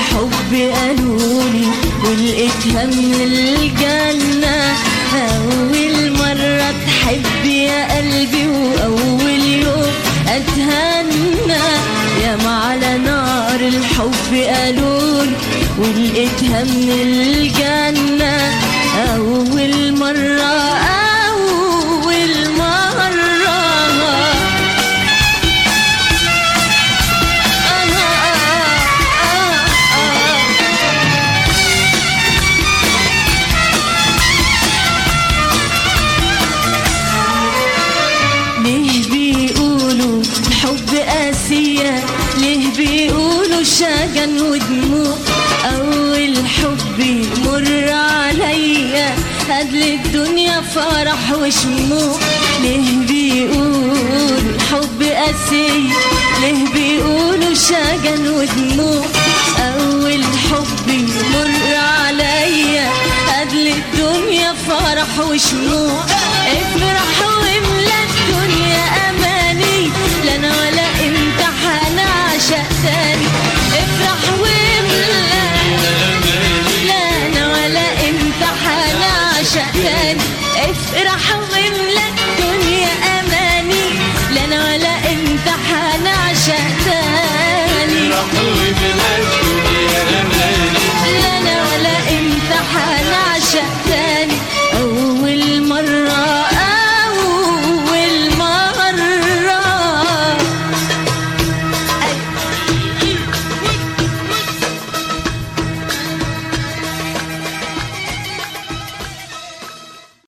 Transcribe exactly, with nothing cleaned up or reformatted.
الحب قالولي ولقيتها من الجنة. أول مرة تحب يا قلبي وأول يوم أتهنى، ياما على نار الحب قالولي ولقيتها من الجنة. أول مرة أول مرة ليه بيقولوا الحب قاسية، ليه بيقولوا شجن ودموع. أول حب يمر عليا هدل الدنيا فرح وشموع. ليه بيقولوا الحب قاسية، ليه بيقولوا شجن ودموع. أول حب يمر عليا هدل الدنيا فرح وشموع. افرح وامشي